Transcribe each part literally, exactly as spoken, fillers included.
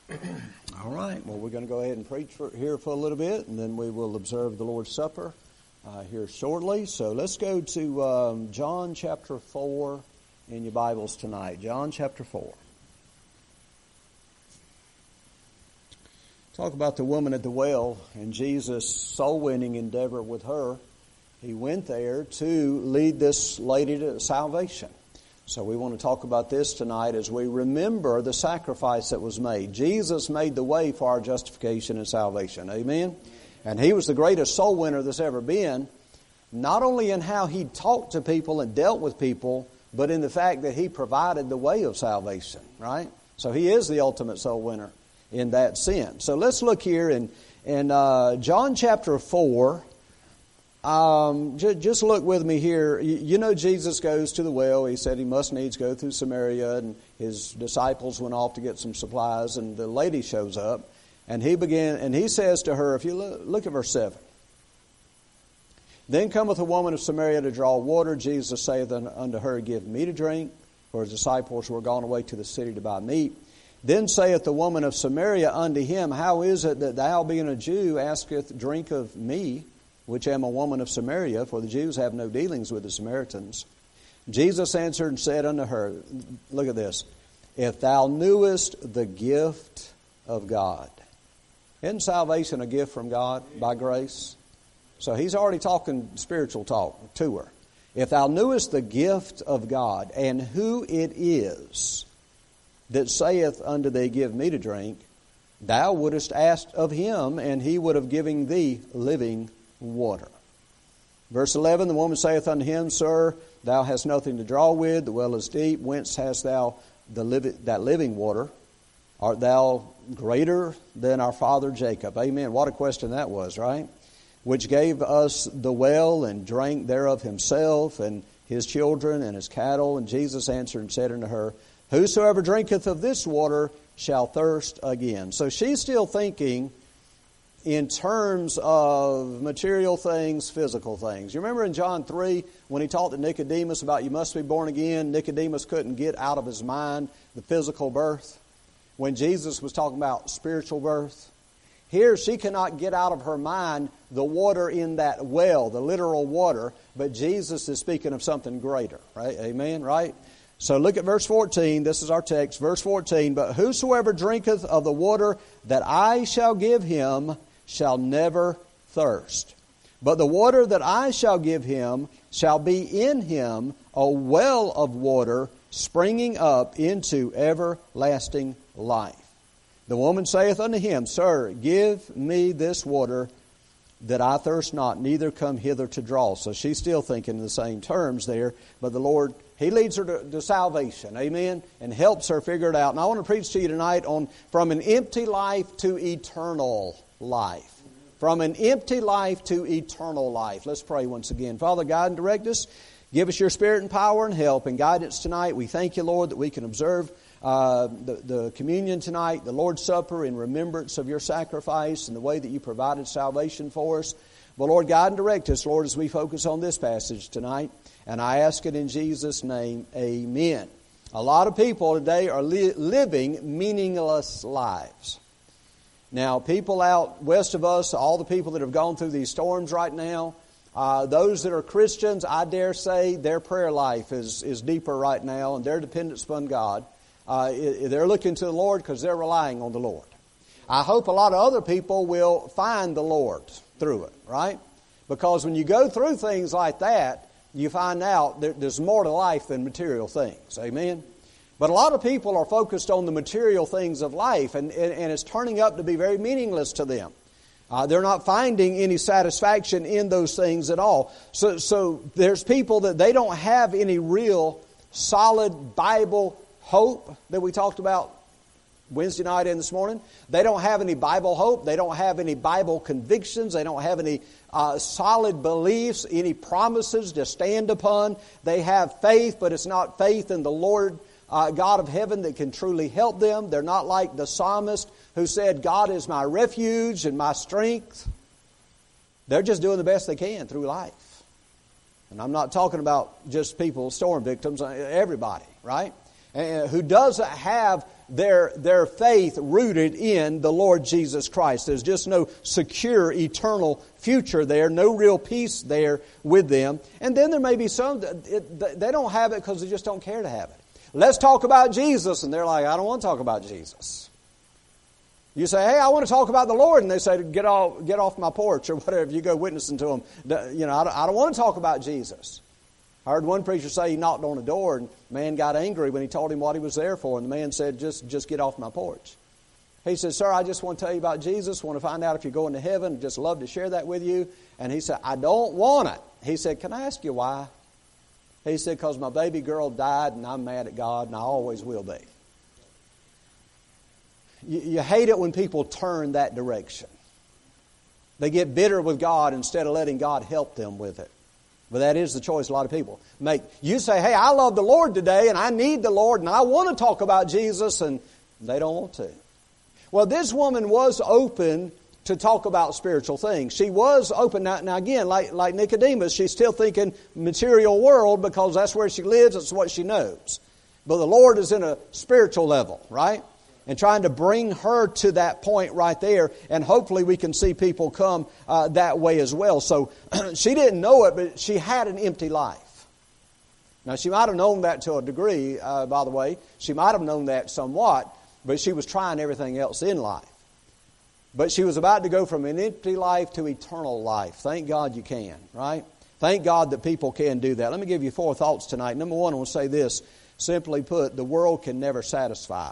All right. Well, we're going to go ahead and preach for, here for a little bit, and then we will observe the Lord's Supper uh, here shortly. So let's go to um, John chapter four in your Bibles tonight. John chapter four. Talk about the woman at the well and Jesus' soul-winning endeavor with her. He went there to lead this lady to salvation. So we want to talk about this tonight as we remember the sacrifice that was made. Jesus made the way for our justification and salvation. Amen? And He was the greatest soul winner that's ever been, not only in how He talked to people and dealt with people, but in the fact that He provided the way of salvation, right? So He is the ultimate soul winner in that sense. So let's look here in, in uh, John chapter four. Um, j- just look with me here. You, you know Jesus goes to the well. He said he must needs go through Samaria, and his disciples went off to get some supplies, and the lady shows up, and he began, and he says to her, if you look, look at verse seven. Then cometh a woman of Samaria to draw water. Jesus saith unto her, give me to drink, for his disciples were gone away to the city to buy meat. Then saith the woman of Samaria unto him, how is it that thou, being a Jew, asketh drink of me, which am a woman of Samaria? For the Jews have no dealings with the Samaritans. Jesus answered and said unto her, look at this, if thou knewest the gift of God. Isn't salvation a gift from God by grace? So he's already talking spiritual talk to her. If thou knewest the gift of God, and who it is that saith unto thee, give me to drink, thou wouldest ask of him, and he would have given thee living water. Verse eleven, the woman saith unto him, Sir, thou hast nothing to draw with, the well is deep, whence hast thou the livi- that living water? Art thou greater than our father Jacob? Amen. What a question that was, right? Which gave us the well, and drank thereof himself, and his children, and his cattle. And Jesus answered and said unto her, Whosoever drinketh of this water shall thirst again. So she's still thinking in terms of material things, physical things. You remember in John three, when he talked to Nicodemus about you must be born again, Nicodemus couldn't get out of his mind the physical birth. When Jesus was talking about spiritual birth, here she cannot get out of her mind the water in that well, the literal water, but Jesus is speaking of something greater, right? Amen, right? So look at verse fourteen. This is our text. Verse fourteen. But whosoever drinketh of the water that I shall give him shall never thirst. But the water that I shall give him shall be in him a well of water springing up into everlasting life. The woman saith unto him, Sir, give me this water that I thirst not, neither come hither to draw. So she's still thinking in the same terms there. But the Lord, He leads her to, to salvation, amen, and helps her figure it out. And I want to preach to you tonight on from an empty life to eternal life. From an empty life to eternal life. Let's pray once again. Father, guide and direct us. Give us your Spirit and power and help and guidance tonight. We thank you, Lord, that we can observe uh, the, the communion tonight, the Lord's Supper, in remembrance of your sacrifice and the way that you provided salvation for us. But Lord, guide and direct us, Lord, as we focus on this passage tonight. And I ask it in Jesus' name, amen. A lot of people today are li- living meaningless lives. Now, people out west of us, all the people that have gone through these storms right now, uh, those that are Christians, I dare say their prayer life is, is deeper right now, and their dependence upon God. Uh, they're looking to the Lord because they're relying on the Lord. I hope a lot of other people will find the Lord through it, right? Because when you go through things like that, you find out that there's more to life than material things. Amen? But a lot of people are focused on the material things of life, and, and, and it's turning up to be very meaningless to them. Uh, they're not finding any satisfaction in those things at all. So, so there's people that they don't have any real solid Bible hope that we talked about Wednesday night and this morning. They don't have any Bible hope. They don't have any Bible convictions. They don't have any uh, solid beliefs, any promises to stand upon. They have faith, but it's not faith in the Lord uh, God of heaven that can truly help them. They're not like the psalmist who said, God is my refuge and my strength. They're just doing the best they can through life. And I'm not talking about just people, storm victims, everybody, right? Uh, who doesn't have their, their faith rooted in the Lord Jesus Christ. There's just no secure, eternal future there, no real peace there with them. And then there may be some, that it, they don't have it because they just don't care to have it. Let's talk about Jesus, and they're like, I don't want to talk about Jesus. You say, hey, I want to talk about the Lord, and they say, get off, get off my porch, or whatever, if you go witnessing to them. You know, I don't, I don't want to talk about Jesus. I heard one preacher say he knocked on a door, and the man got angry when he told him what he was there for, and the man said, just, just get off my porch. He said, sir, I just want to tell you about Jesus, want to find out if you're going to heaven, I'd just love to share that with you. And he said, I don't want it. He said, can I ask you why? He said, because my baby girl died and I'm mad at God and I always will be. You, you hate it when people turn that direction. They get bitter with God instead of letting God help them with it. But that is the choice a lot of people make. You say, hey, I love the Lord today and I need the Lord and I want to talk about Jesus, and they don't want to. Well, this woman was open to talk about spiritual things. She was open. Now, now again, like, like Nicodemus, she's still thinking material world because that's where she lives, that's what she knows. But the Lord is in a spiritual level, right? And trying to bring her to that point right there, and hopefully we can see people come uh, that way as well. So she didn't know it, but she had an empty life. Now, she might have known that to a degree, uh, by the way. She might have known that somewhat, but she was trying everything else in life. But she was about to go from an empty life to eternal life. Thank God you can, right? Thank God that people can do that. Let me give you four thoughts tonight. Number one, I want to say this. Simply put, the world can never satisfy.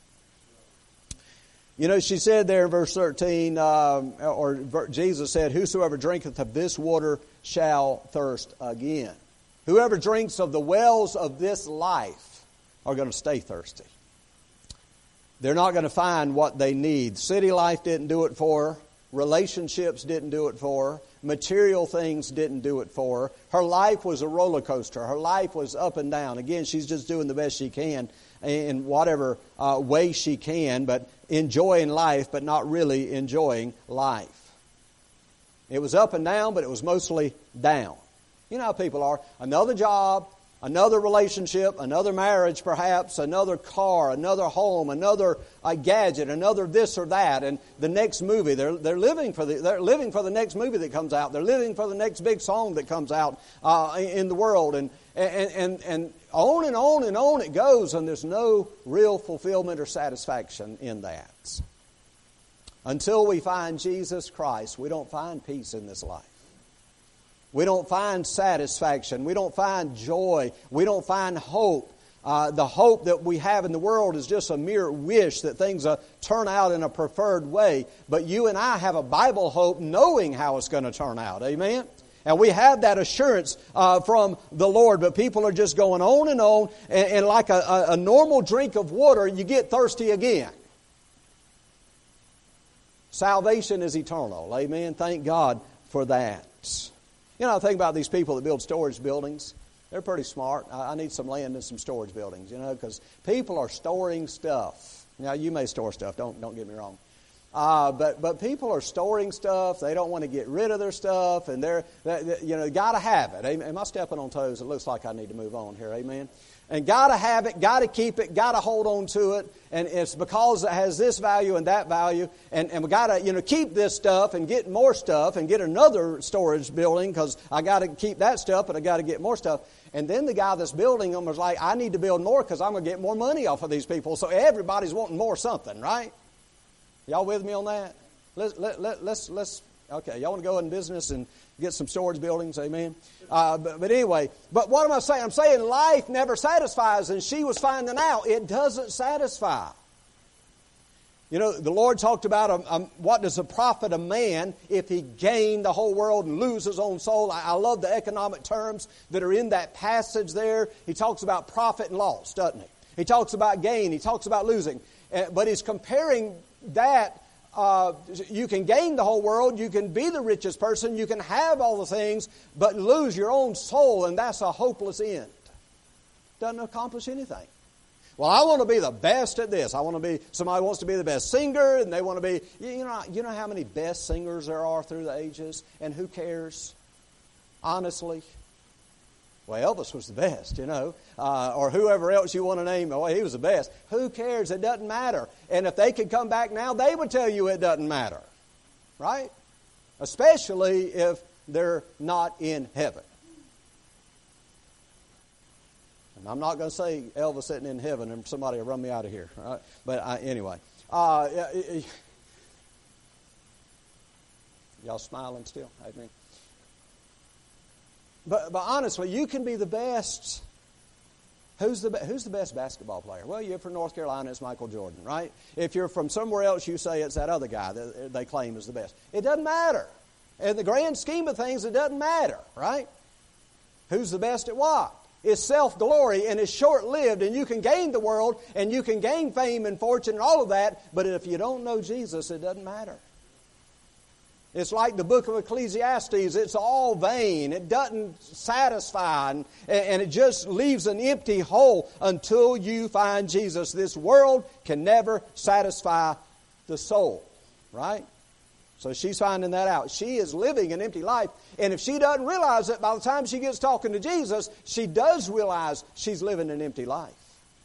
You know, she said there in verse thirteen, uh, or Jesus said, whosoever drinketh of this water shall thirst again. Whoever drinks of the wells of this life are going to stay thirsty. They're not going to find what they need. City life didn't do it for her. Relationships didn't do it for her. Material things didn't do it for her. Her life was a roller coaster. Her life was up and down. Again, she's just doing the best she can in whatever uh, way she can, but enjoying life, but not really enjoying life. It was up and down, but it was mostly down. You know how people are. Another job, another relationship, another marriage perhaps, another car, another home, another uh, gadget, another this or that, and the next movie. They're they're living for the they're living for the next movie that comes out. They're living for the next big song that comes out uh, in the world, and and and and on and on and on it goes, and there's no real fulfillment or satisfaction in that. Until we find Jesus Christ, we don't find peace in this life. We don't find satisfaction. We don't find joy. We don't find hope. Uh, the hope that we have in the world is just a mere wish that things uh, turn out in a preferred way. But you and I have a Bible hope knowing how it's going to turn out. Amen? And we have that assurance uh, from the Lord. But people are just going on and on. And, and like a, a, a normal drink of water, you get thirsty again. Salvation is eternal. Amen? Thank God for that. You know, I think about these people that build storage buildings. They're pretty smart. I need some land and some storage buildings, you know, because people are storing stuff. Now, you may store stuff. Don't don't get me wrong. Uh, but but people are storing stuff. They don't want to get rid of their stuff, and they're they, you know got to have it. Am I stepping on toes? It looks like I need to move on here. Amen. And got to have it, got to keep it, got to hold on to it. And it's because it has this value and that value. And, and we got to, you know, keep this stuff and get more stuff and get another storage building because I got to keep that stuff, but I got to get more stuff. And then the guy that's building them was like, I need to build more because I'm going to get more money off of these people. So everybody's wanting more something, right? Y'all with me on that? Let's, let, let, let's, let's, okay, y'all want to go in business and get some storage buildings, amen? Uh, but, but anyway, but what am I saying? I'm saying life never satisfies, and she was finding out it doesn't satisfy. You know, the Lord talked about um, um, what does it profit a man if he gain the whole world and lose his own soul. I, I love the economic terms that are in that passage there. He talks about profit and loss, doesn't he? He talks about gain. He talks about losing. Uh, but he's comparing that. Uh, you can gain the whole world, you can be the richest person, you can have all the things, but lose your own soul, and that's a hopeless end. Doesn't accomplish anything. Well, I want to be the best at this. I want to be, somebody wants to be the best singer, and they want to be, you know, you know how many best singers there are through the ages, and who cares? Honestly. Well, Elvis was the best, you know, uh, or whoever else you want to name. Oh, he was the best. Who cares? It doesn't matter. And if they could come back now, they would tell you it doesn't matter, right? Especially if they're not in heaven. And I'm not going to say Elvis sitting in heaven and somebody will run me out of here, right? But I, anyway, uh, y'all smiling still? Amen. But, but honestly, you can be the best. Who's the, who's the best basketball player? Well, you're from North Carolina, it's Michael Jordan, right? If you're from somewhere else, you say it's that other guy that they claim is the best. It doesn't matter. In the grand scheme of things, it doesn't matter, right? Who's the best at what? It's self-glory and it's short-lived, and you can gain the world and you can gain fame and fortune and all of that, but if you don't know Jesus, it doesn't matter. It's like the book of Ecclesiastes. It's all vain. It doesn't satisfy, and, and it just leaves an empty hole until you find Jesus. This world can never satisfy the soul, right? So she's finding that out. She is living an empty life, and if she doesn't realize it, by the time she gets talking to Jesus, she does realize she's living an empty life.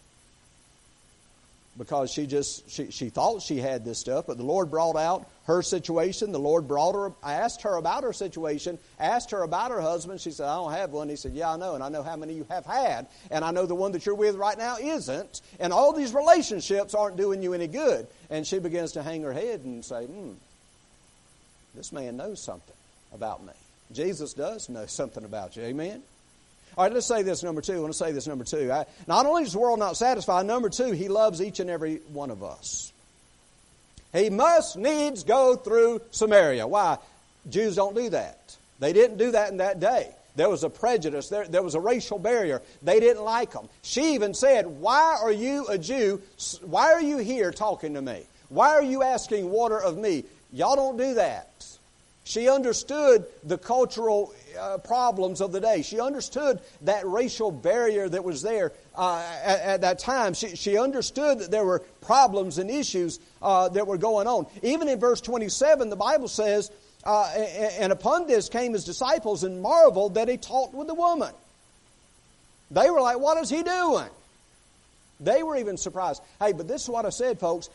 Because she just, she, she thought she had this stuff, but the Lord brought out her situation. The Lord brought her, asked her about her situation, asked her about her husband. She said, I don't have one. He said, yeah, I know, and I know how many you have had, and I know the one that you're with right now isn't, and all these relationships aren't doing you any good. And she begins to hang her head and say, hmm, this man knows something about me. Jesus does know something about you. Amen? All right, let's say this, number two. I want to say this, number two. I, not only is the world not satisfied, number two, He loves each and every one of us. He must needs go through Samaria. Why? Jews don't do that. They didn't do that in that day. There was a prejudice. There, there was a racial barrier. They didn't like them. She even said, why are you a Jew? Why are you here talking to me? Why are you asking water of me? Y'all don't do that. She understood the cultural uh, problems of the day. She understood that racial barrier that was there uh, at, at that time. She, she understood that there were problems and issues uh, that were going on. Even in verse twenty-seven, the Bible says, uh, and upon this came His disciples and marveled that He talked with the woman. They were like, what is He doing? They were even surprised. Hey, but this is what I said, folks.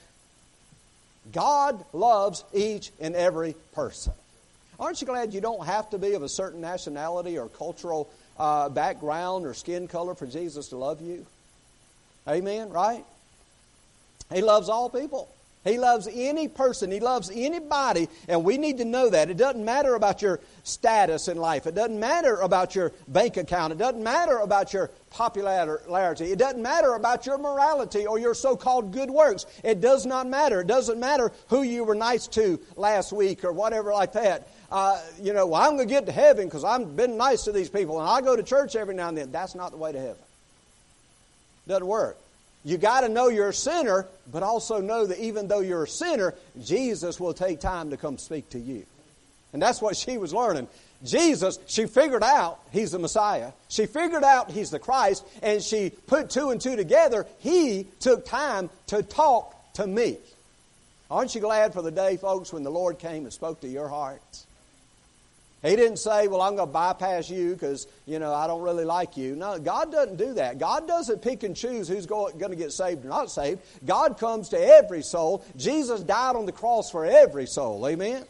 God loves each and every person. Aren't you glad you don't have to be of a certain nationality or cultural uh, background or skin color for Jesus to love you? Amen, right? He loves all people. He loves any person. He loves anybody, and we need to know that. It doesn't matter about your status in life. It doesn't matter about your bank account. It doesn't matter about your popularity. It doesn't matter about your morality or your so-called good works. It does not matter. It doesn't matter who you were nice to last week or whatever like that. Uh, you know, well, I'm going to get to heaven because I've been nice to these people and I go to church every now and then. That's not the way to heaven. Doesn't work. You got to know you're a sinner, but also know that even though you're a sinner, Jesus will take time to come speak to you. And that's what she was learning. Jesus, she figured out He's the Messiah. She figured out He's the Christ, and she put two and two together. He took time to talk to me. Aren't you glad for the day, folks, when the Lord came and spoke to your hearts? He didn't say, well, I'm going to bypass you because, you know, I don't really like you. No, God doesn't do that. God doesn't pick and choose who's going to get saved or not saved. God comes to every soul. Jesus died on the cross for every soul. Amen?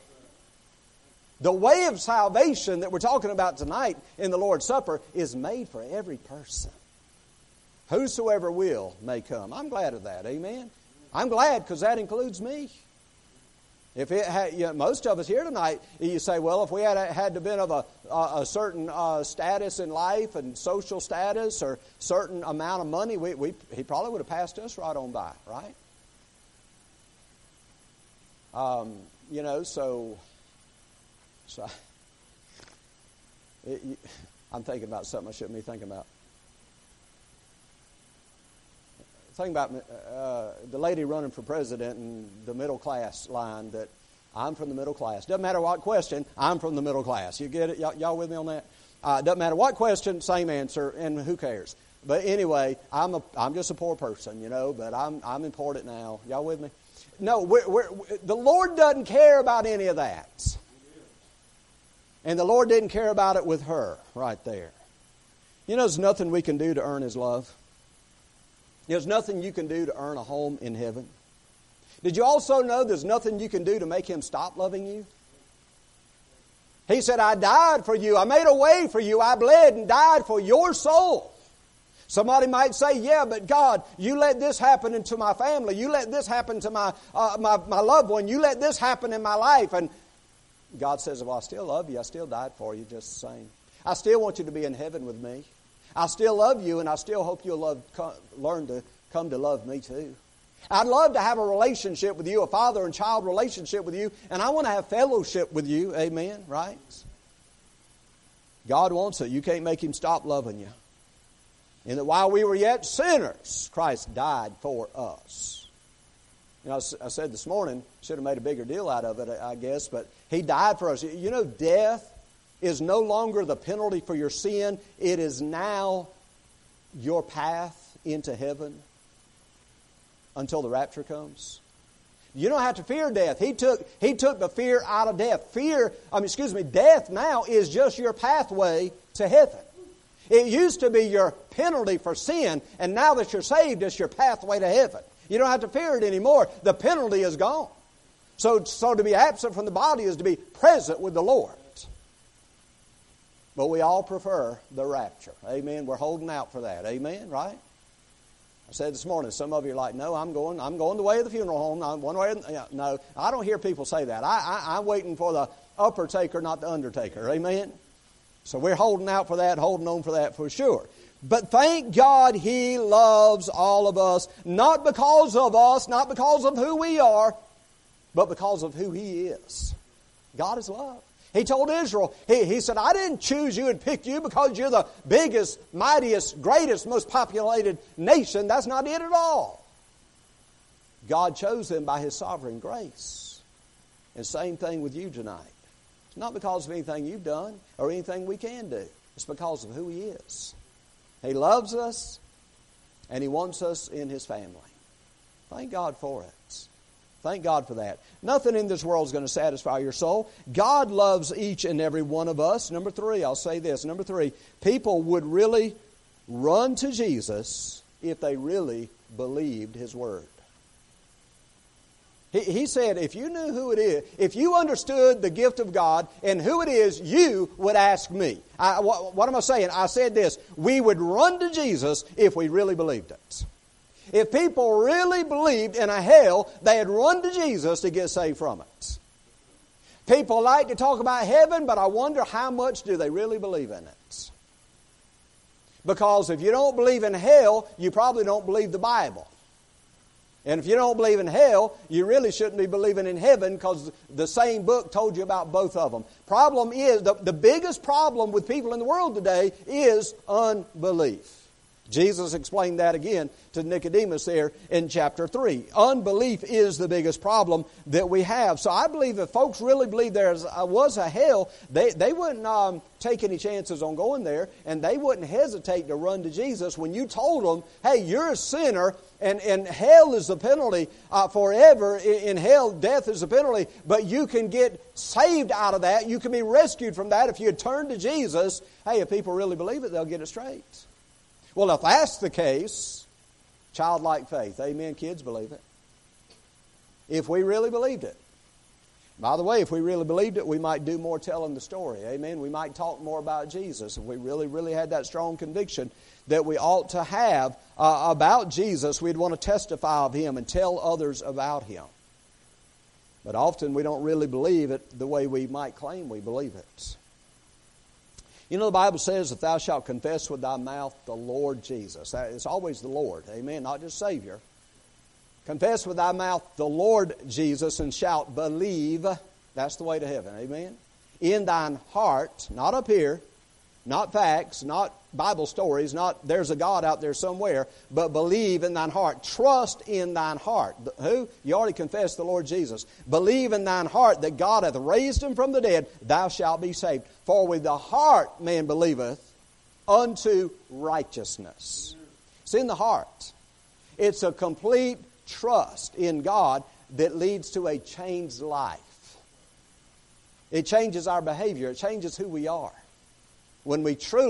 The way of salvation that we're talking about tonight in the Lord's Supper is made for every person. Whosoever will may come. I'm glad of that. Amen? I'm glad because that includes me. If it had, you know, most of us here tonight, you say, well, if we had had to been of a, a, a certain uh, status in life and social status or certain amount of money, we, we he probably would have passed us right on by, right? Um, you know, so, so it, I'm thinking about something I shouldn't be thinking about. Think about uh, the lady running for president and the middle class line that I'm from the middle class. Doesn't matter what question, I'm from the middle class. You get it? Y- y'all with me on that? Uh, doesn't matter what question, same answer, and who cares? But anyway, I'm a I'm just a poor person, you know. But I'm I'm important now. Y'all with me? No, we're, we're, the Lord doesn't care about any of that, and the Lord didn't care about it with her right there. You know, there's nothing we can do to earn His love. There's nothing you can do to earn a home in heaven. Did you also know there's nothing you can do to make Him stop loving you? He said, I died for you. I made a way for you. I bled and died for your soul. Somebody might say, yeah, but God, you let this happen into my family. You let this happen to my, uh, my, my loved one. You let this happen in my life. And God says, well, I still love you. I still died for you just the same. I still want you to be in heaven with me. I still love you, and I still hope you'll love, learn to come to love me too. I'd love to have a relationship with you, a father and child relationship with you, and I want to have fellowship with you. Amen, right? God wants it. You can't make Him stop loving you. And that while we were yet sinners, Christ died for us. You know, I said this morning, should have made a bigger deal out of it, I guess, but He died for us. You know, death is no longer the penalty for your sin. It is now your path into heaven until the rapture comes. You don't have to fear death. He took, he took the fear out of death. Fear, I mean, excuse me, death now is just your pathway to heaven. It used to be your penalty for sin, and now that you're saved, it's your pathway to heaven. You don't have to fear it anymore. The penalty is gone. So, so to be absent from the body is to be present with the Lord. But we all prefer the rapture. Amen. We're holding out for that. Amen. Right? I said this morning, some of you are like, no, I'm going I'm going the way of the funeral home. I'm one way. Yeah, no, I don't hear people say that. I, I, I'm waiting for the upper taker, not the undertaker. Amen. So we're holding out for that, holding on for that for sure. But thank God He loves all of us, not because of us, not because of who we are, but because of who He is. God is love. He told Israel, he, he said, I didn't choose you and pick you because you're the biggest, mightiest, greatest, most populated nation. That's not it at all. God chose them by His sovereign grace. And same thing with you tonight. It's not because of anything you've done or anything we can do. It's because of who He is. He loves us and He wants us in His family. Thank God for it. Thank God for that. Nothing in this world is going to satisfy your soul. God loves each and every one of us. Number three, I'll say this. Number three, people would really run to Jesus if they really believed His Word. He, he said, if you knew who it is, if you understood the gift of God and who it is, you would ask me. I, what, what am I saying? I said this. We would run to Jesus if we really believed it. If people really believed in a hell, they'd run to Jesus to get saved from it. People like to talk about heaven, but I wonder how much do they really believe in it? Because if you don't believe in hell, you probably don't believe the Bible. And if you don't believe in hell, you really shouldn't be believing in heaven because the same book told you about both of them. Problem is, the, the biggest problem with people in the world today is unbelief. Jesus explained that again to Nicodemus there in chapter three. Unbelief is the biggest problem that we have. So I believe if folks really believe there was a hell, they, they wouldn't um, take any chances on going there, and they wouldn't hesitate to run to Jesus when you told them, hey, you're a sinner, and, and hell is the penalty uh, forever. In hell, death is the penalty, but you can get saved out of that. You can be rescued from that if you turn to Jesus. Hey, if people really believe it, they'll get it straight. Well, if that's the case, childlike faith. Amen, kids, believe it. If we really believed it. By the way, if we really believed it, we might do more telling the story. Amen. We might talk more about Jesus if we really, really had that strong conviction that we ought to have uh, about Jesus. We'd want to testify of Him and tell others about Him. But often we don't really believe it the way we might claim we believe it. You know, the Bible says, if thou shalt confess with thy mouth the Lord Jesus. It's always the Lord, amen, not just Savior. Confess with thy mouth the Lord Jesus and shalt believe. That's the way to heaven, amen. In thine heart, not up here, not facts, not Bible stories, not there's a God out there somewhere, but believe in thine heart. Trust in thine heart. Who? You already confessed the Lord Jesus. Believe in thine heart that God hath raised Him from the dead, thou shalt be saved. For with the heart man believeth unto righteousness. It's in the heart. It's a complete trust in God that leads to a changed life. It changes our behavior. It changes who we are. When we truly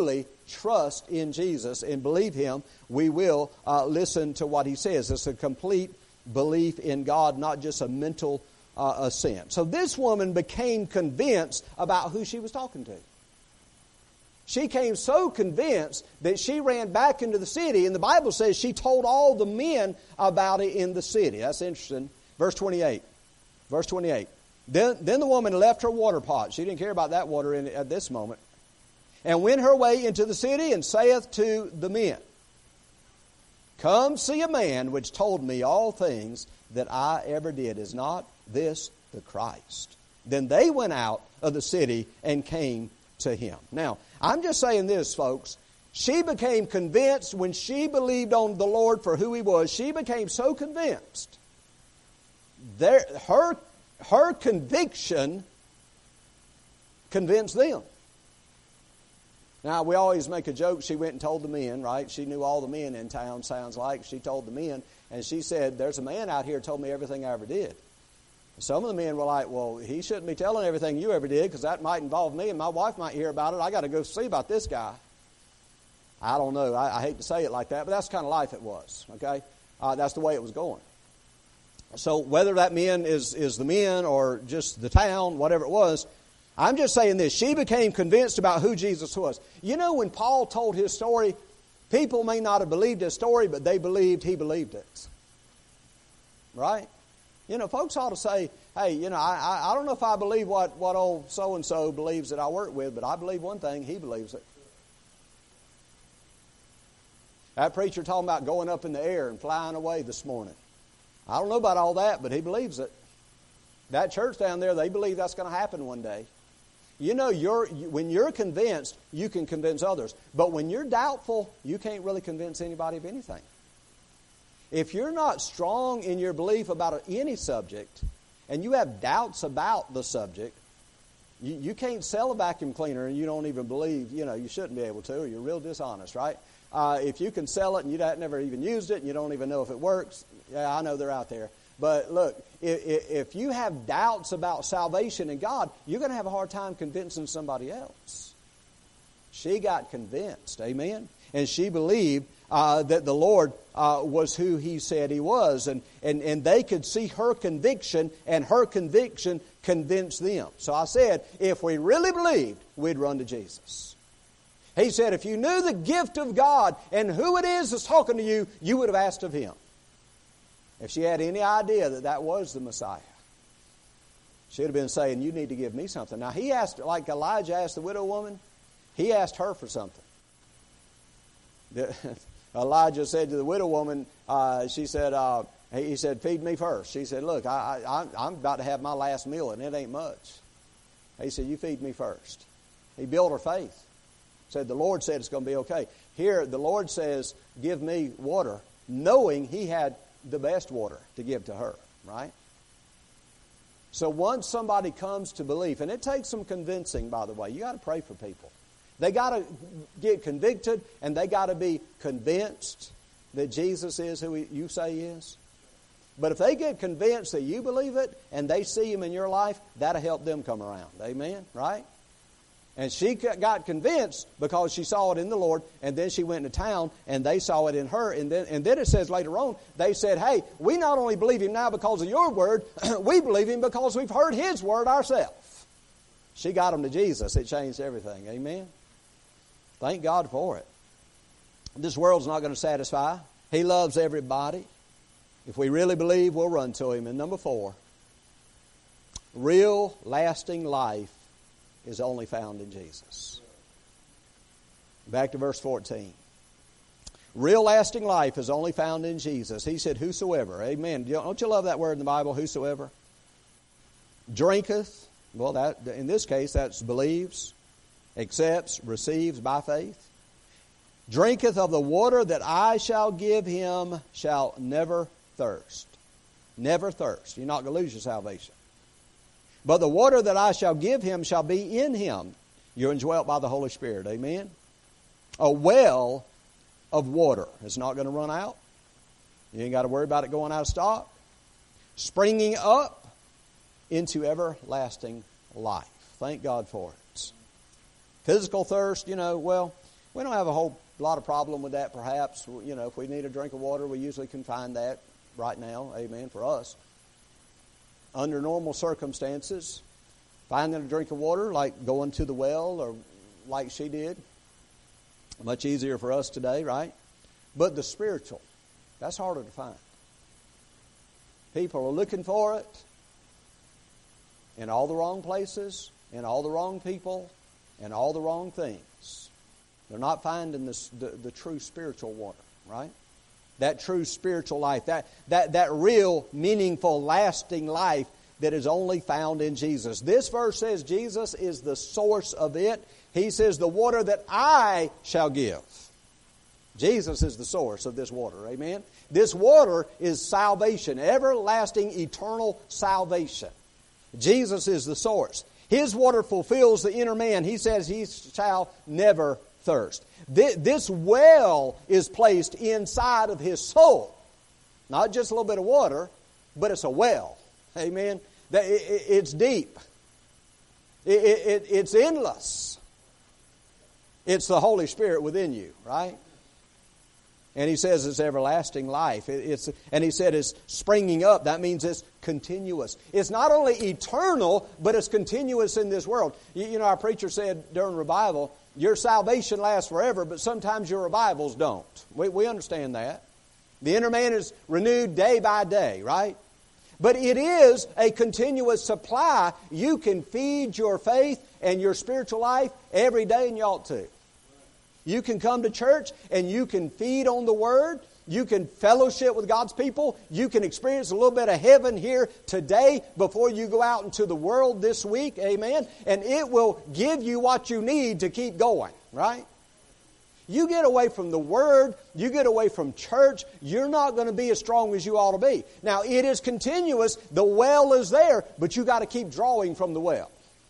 trust in Jesus and believe Him, we will uh, listen to what He says. It's a complete belief in God, not just a mental uh, assent. So this woman became convinced about who she was talking to. She came so convinced that she ran back into the city, and the Bible says she told all the men about it in the city. That's interesting. Verse twenty-eight. Verse twenty-eight. Then, then the woman left her water pot. She didn't care about that water in, at this moment. And went her way into the city and saith to the men, Come see a man which told me all things that I ever did. Is not this the Christ? Then they went out of the city and came to him. Now, I'm just saying this, folks. She became convinced when she believed on the Lord for who He was. She became so convinced. There, her, her conviction convinced them. Now, we always make a joke. She went and told the men, right? She knew all the men in town, sounds like. She told the men, and she said, there's a man out here who told me everything I ever did. Some of the men were like, well, he shouldn't be telling everything you ever did because that might involve me and my wife might hear about it. I got to go see about this guy. I don't know. I, I hate to say it like that, but that's the kind of life it was, okay? Uh, that's the way it was going. So whether that man is, is the men or just the town, whatever it was, I'm just saying this. She became convinced about who Jesus was. You know, when Paul told his story, people may not have believed his story, but they believed he believed it. Right? You know, folks ought to say, hey, you know, I, I, I don't know if I believe what, what old so-and-so believes that I work with, but I believe one thing, he believes it. That preacher talking about going up in the air and flying away this morning. I don't know about all that, but he believes it. That church down there, they believe that's going to happen one day. You know, you're, when you're convinced, you can convince others. But when you're doubtful, you can't really convince anybody of anything. If you're not strong in your belief about any subject, and you have doubts about the subject, you, you can't sell a vacuum cleaner and you don't even believe, you know, you shouldn't be able to, or you're real dishonest, right? Uh, if you can sell it and you've never even used it and you don't even know if it works, yeah, I know they're out there. But look, if, if you have doubts about salvation and God, you're going to have a hard time convincing somebody else. She got convinced, amen? And she believed uh, that the Lord uh, was who He said He was. And, and, and they could see her conviction, and her conviction convinced them. So I said, if we really believed, we'd run to Jesus. He said, if you knew the gift of God and who it is that's talking to you, you would have asked of Him. If she had any idea that that was the Messiah, she'd have been saying, you need to give me something. Now, he asked, like Elijah asked the widow woman, he asked her for something. Elijah said to the widow woman, uh, she said, uh, he said, feed me first. She said, look, I, I, I'm about to have my last meal, and it ain't much. He said, you feed me first. He built her faith. Said, the Lord said it's going to be okay. Here, the Lord says, give me water, knowing He had the best water to give to her, right? So once somebody comes to belief, and it takes some convincing, by the way, you got to pray for people. They got to get convicted, and they got to be convinced that Jesus is who you say He is. But if they get convinced that you believe it, and they see Him in your life, that'll help them come around. Amen? Right? And she got convinced because she saw it in the Lord, and then she went into town, and they saw it in her. And then, and then it says later on, they said, hey, we not only believe Him now because of your word, we believe Him because we've heard His word ourselves. She got them to Jesus. It changed everything. Amen? Thank God for it. This world's not going to satisfy. He loves everybody. If we really believe, we'll run to Him. And number four, real lasting life is only found in Jesus. Back to verse fourteen. Real lasting life is only found in Jesus. He said, whosoever. Amen. Don't you love that word in the Bible, whosoever? Drinketh. Well, that in this case, that's believes, accepts, receives by faith. Drinketh of the water that I shall give him shall never thirst. Never thirst. You're not going to lose your salvation. But the water that I shall give him shall be in him. You're indwelt by the Holy Spirit. Amen? A well of water. It's not going to run out. You ain't got to worry about it going out of stock. Springing up into everlasting life. Thank God for it. Physical thirst, you know, well, We don't have a whole lot of problem with that, perhaps. You know, if we need a drink of water, we usually can find that right now, amen, for us. Under normal circumstances, finding a drink of water, like going to the well or like she did, much easier for us today, right? But the spiritual, that's harder to find. People are looking for it in all the wrong places, in all the wrong people, and all the wrong things. They're not finding this, the, the true spiritual water, right? That true spiritual life, that, that, that real, meaningful, lasting life that is only found in Jesus. This verse says Jesus is the source of it. He says, the water that I shall give. Jesus is the source of this water, amen? This water is salvation, everlasting, eternal salvation. Jesus is the source. His water fulfills the inner man. He says he shall never thirst. This well is placed inside of his soul. Not just a little bit of water, but it's a well. Amen? It's deep. It's endless. It's the Holy Spirit within you, right? And he says it's everlasting life. It's, and he said it's springing up. That means it's continuous. It's not only eternal, but it's continuous in this world. You, you know, our preacher said during revival, your salvation lasts forever, but sometimes your revivals don't. We, we understand that. The inner man is renewed day by day, right? But it is a continuous supply. You can feed your faith and your spiritual life every day, and you ought to. You can come to church and you can feed on the Word. You can fellowship with God's people. You can experience a little bit of heaven here today before you go out into the world this week. Amen. And it will give you what you need to keep going, right? You get away from the Word, you get away from church, you're not going to be as strong as you ought to be. Now, it is continuous. The well is there, but you got to keep drawing from the well.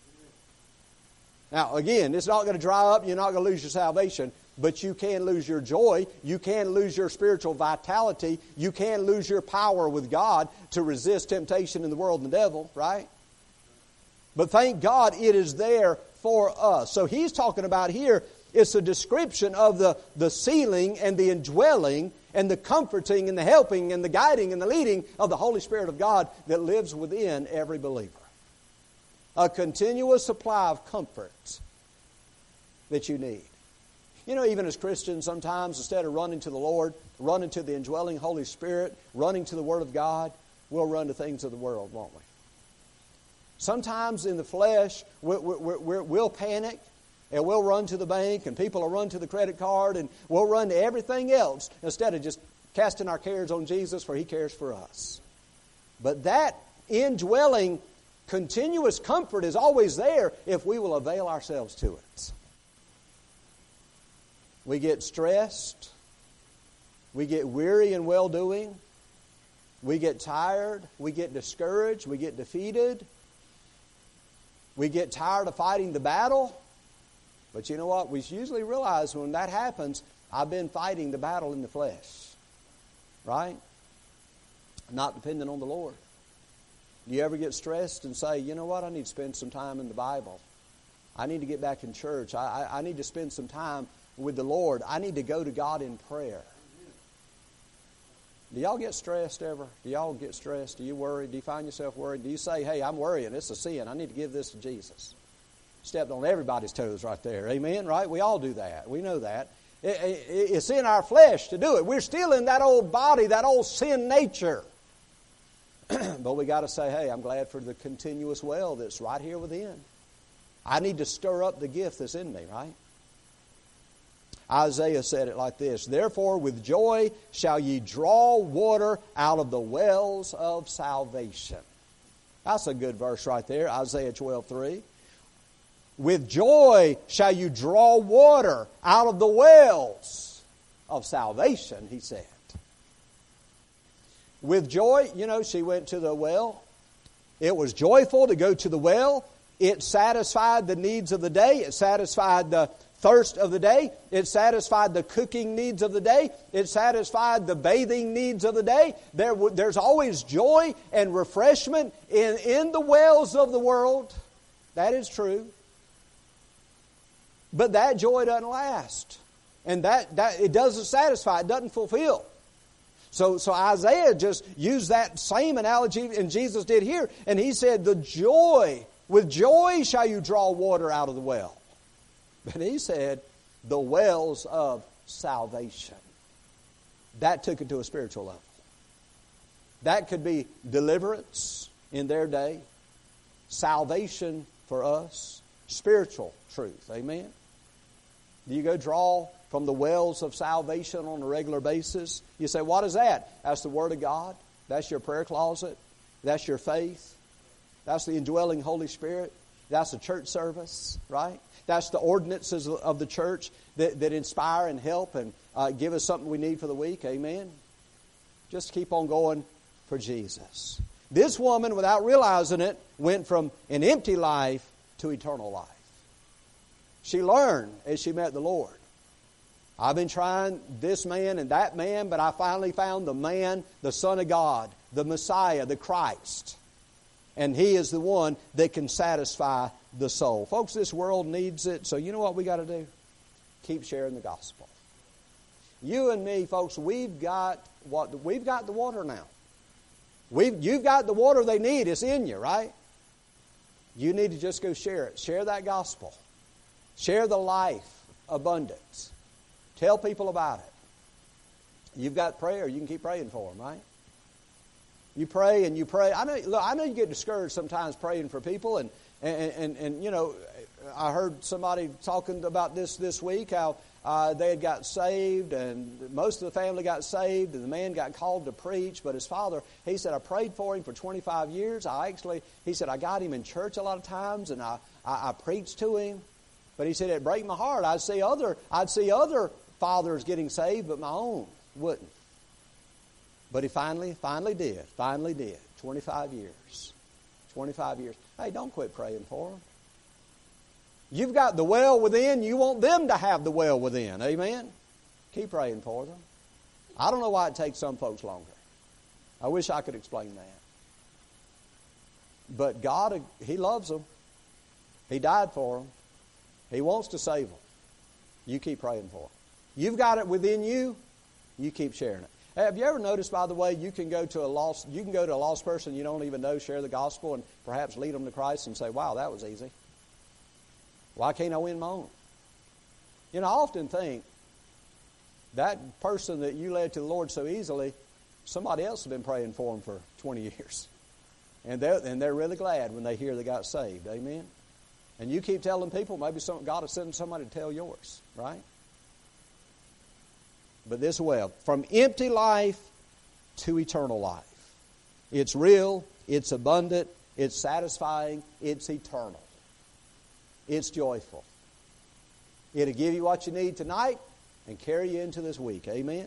Now, again, it's not going to dry up. You're not going to lose your salvation. But you can lose your joy. You can lose your spiritual vitality. You can lose your power with God to resist temptation in the world and the devil, right? But thank God it is there for us. So he's talking about here, it's a description of the, the sealing and the indwelling and the comforting and the helping and the guiding and the leading of the Holy Spirit of God that lives within every believer. A continuous supply of comfort that you need. You know, even as Christians, sometimes instead of running to the Lord, running to the indwelling Holy Spirit, running to the Word of God, we'll run to things of the world, won't we? Sometimes in the flesh, we'll, we'll, we'll panic and we'll run to the bank and people will run to the credit card and we'll run to everything else instead of just casting our cares on Jesus, for He cares for us. But that indwelling continuous comfort is always there if we will avail ourselves to it. We get stressed. We get weary in well-doing. We get tired. We get discouraged. We get defeated. We get tired of fighting the battle. But you know what? We usually realize when that happens, I've been fighting the battle in the flesh. Right? Not dependent on the Lord. Do you ever get stressed and say, you know what, I need to spend some time in the Bible. I need to get back in church. I, I, I need to spend some time with the Lord. I need to go to God in prayer. Do y'all get stressed ever? Do y'all get stressed? Do you worry? Do you find yourself worried? Do you say, hey, I'm worrying. It's a sin. I need to give this to Jesus. Stepped on everybody's toes right there. Amen? Right? We all do that. We know that. It, it, it's in our flesh to do it. We're still in that old body, that old sin nature. But we got to say, hey, I'm glad for the continuous well that's right here within. I need to stir up the gift that's in me, right? Isaiah said it like this, therefore with joy shall ye draw water out of the wells of salvation. That's a good verse right there, Isaiah twelve three. With joy shall you draw water out of the wells of salvation, he said. With joy, you know, she went to the well. It was joyful to go to the well. It satisfied the needs of the day. It satisfied the thirst of the day. It satisfied the cooking needs of the day. It satisfied the bathing needs of the day. There, there's always joy and refreshment in, in the wells of the world. That is true. But that joy doesn't last. And that, that it doesn't satisfy, it doesn't fulfill. So, so Isaiah just used that same analogy, and Jesus did here. And he said, the joy, with joy shall you draw water out of the well. But he said, the wells of salvation. That took it to a spiritual level. That could be deliverance in their day, salvation for us, spiritual truth. Amen? Do you go draw from the wells of salvation on a regular basis? You say, what is that? That's the Word of God. That's your prayer closet. That's your faith. That's the indwelling Holy Spirit. That's the church service, right? That's the ordinances of the church that, that inspire and help and uh, give us something we need for the week. Amen? Just keep on going for Jesus. This woman, without realizing it, went from an empty life to eternal life. She learned as she met the Lord. I've been trying this man and that man, but I finally found the man, the Son of God, the Messiah, the Christ. And He is the one that can satisfy the soul. Folks, this world needs it, so you know what we got to do? Keep sharing the gospel. You and me, folks, we've got what we've got the water now. We've, you've got the water they need. It's in you, right? You need to just go share it. Share that gospel. Share the life abundance. Tell people about it. You've got prayer. You can keep praying for them, right? You pray and you pray. I know, look, I know you get discouraged sometimes praying for people. And, and, and, and you know, I heard somebody talking about this this week, how uh, they had got saved and most of the family got saved and the man got called to preach. But his father, he said, I prayed for him for twenty-five years. I actually, he said, I got him in church a lot of times and I, I, I preached to him. But he said, it'd break my heart. I'd see other, I'd see other fathers getting saved, but my own wouldn't. But he finally, finally did. Finally did. twenty-five years. twenty-five years. Hey, don't quit praying for them. You've got the well within. You want them to have the well within. Amen? Keep praying for them. I don't know why it takes some folks longer. I wish I could explain that. But God, He loves them. He died for them. He wants to save them. You keep praying for them. You've got it within you. You keep sharing it. Have you ever noticed, by the way, you can go to a lost, you can go to a lost person you don't even know, share the gospel, and perhaps lead them to Christ and say, wow, that was easy. Why can't I win my own? You know, I often think that person that you led to the Lord so easily, somebody else has been praying for them for twenty years. And they're, and they're really glad when they hear they got saved. Amen? And you keep telling people, maybe some, God will send somebody to tell yours, right? But this well, from empty life to eternal life. It's real, it's abundant, it's satisfying, it's eternal. It's joyful. It'll give you what you need tonight and carry you into this week. Amen?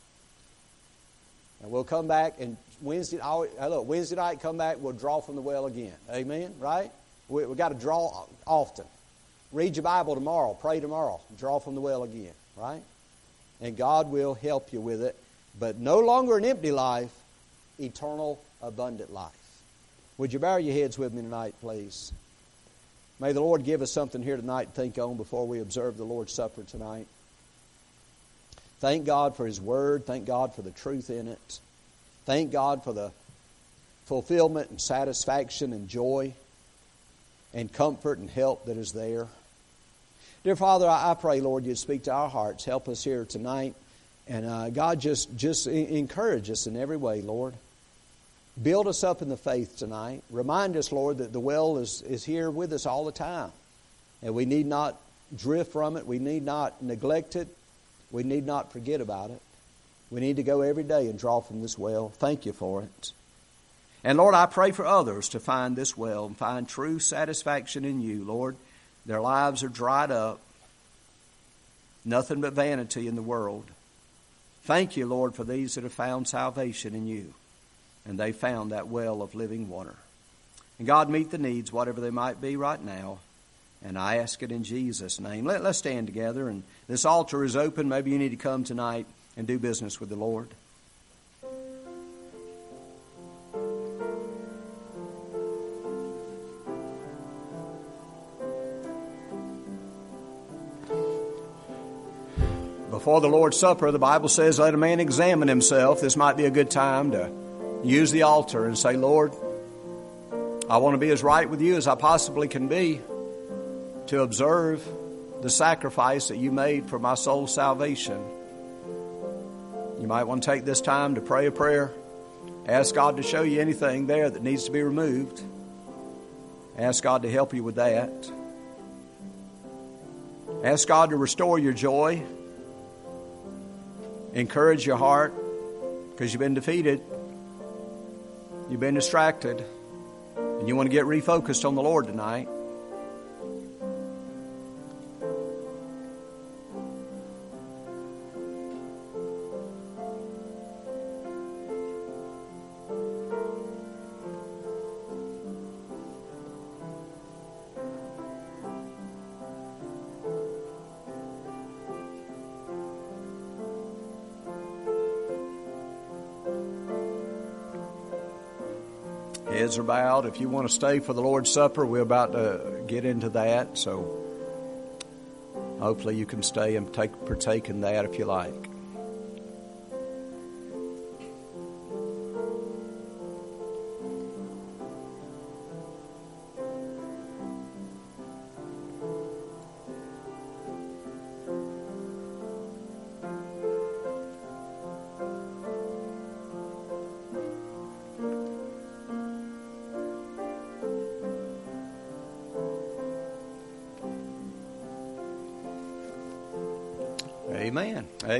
And we'll come back and Wednesday, look, Wednesday night, come back, we'll draw from the well again. Amen? Right? We, we've got to draw often. Read your Bible tomorrow. Pray tomorrow. Draw from the well again. Right? And God will help you with it. But no longer an empty life, eternal, abundant life. Would you bow your heads with me tonight, please? May the Lord give us something here tonight to think on before we observe the Lord's Supper tonight. Thank God for His Word. Thank God for the truth in it. Thank God for the fulfillment and satisfaction and joy and comfort and help that is there. Dear Father, I pray, Lord, You'd speak to our hearts. Help us here tonight. And uh, God, just, just encourage us in every way, Lord. Build us up in the faith tonight. Remind us, Lord, that the well is, is here with us all the time. And we need not drift from it. We need not neglect it. We need not forget about it. We need to go every day and draw from this well. Thank You for it. And Lord, I pray for others to find this well and find true satisfaction in You, Lord. Their lives are dried up. Nothing but vanity in the world. Thank You, Lord, for these that have found salvation in You. And they found that well of living water. And God, meet the needs, whatever they might be right now. And I ask it in Jesus' name. Let, let's stand together. And this altar is open. Maybe you need to come tonight and do business with the Lord. Before the Lord's Supper, the Bible says, let a man examine himself. This might be a good time to use the altar and say, Lord, I want to be as right with you as I possibly can be to observe the sacrifice that you made for my soul's salvation. You might want to take this time to pray a prayer. Ask God to show you anything there that needs to be removed. Ask God to help you with that. Ask God to restore your joy. Encourage your heart, because you've been defeated. You've been distracted. And you want to get refocused on the Lord tonight. Heads are bowed. If you want to stay for the Lord's Supper, we're about to get into that. So hopefully you can stay and take partake in that if you like. Amen.